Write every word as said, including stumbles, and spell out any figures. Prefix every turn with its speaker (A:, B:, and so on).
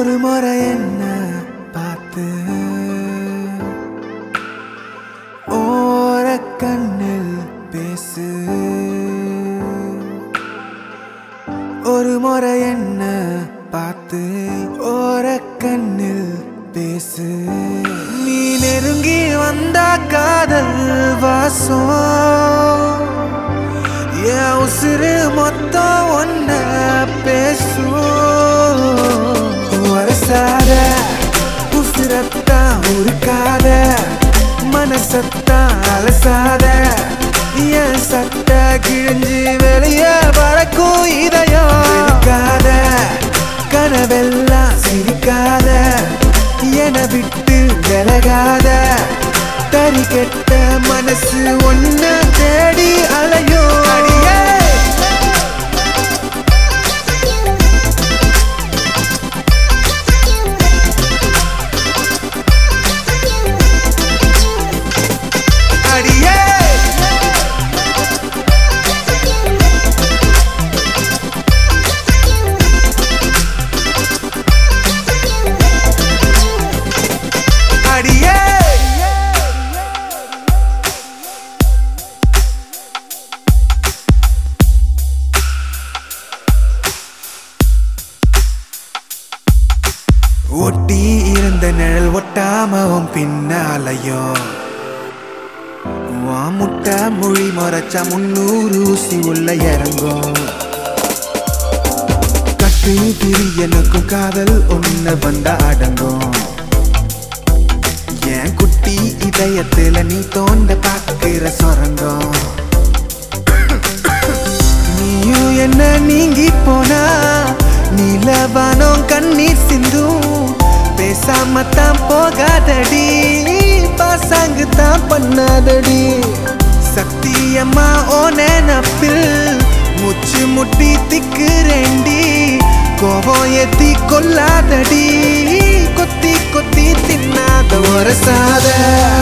A: ஒரு முறை என்ன பார்த்து ஓர கண்ணில் பேசு. ஒரு முறை என்ன பார்த்து ஓர கண்ணில் பேசு. நீ நெருங்கி வந்தா காதல் வாசம் என் உசுறு மொத்தம் ஒன்ன பேசும். வரசாத உசுரத்தான் உருக்காத மனசத்தான் அலசாத என் சட்ட கிழிஞ்சு வெளிய பறக்கும் இதயம் இருக்காத. கனவெல்லாம் சிரிக்காத என விட்டு விலகாத தறி கெட்ட மனசு ஒன்ன தேடி அலையோ. அடியே அடியே அடியே ஒட்டி இருந்த நிழல் ஒட்டாமவும் பின்னாலையோ முட்டை மொழி மறைச்சா முன்னூறு ஊசி உள்ள இறங்கும். கட்டு திரி எனக்கும் காதல் ஒண்ணு வந்தா அடங்கும். என் குட்டி இதயத்துல நீ தோண்ட பாக்குற சொரங்கம். நீயும் என்ன நீங்கி போனா நீலவானம் கண்ணீர் சிந்தும். பேசாமத்தான் போகாதடி பாசாங்கு தான் பண்ணாதடி. சத்தியம்மா ஓ நினப்பில் முச்சு முட்டி திக்குறேண்டி. கோபம் ஏத்தி கொல்லாதடி கொத்தி கொத்தி தின்னாத வரசாத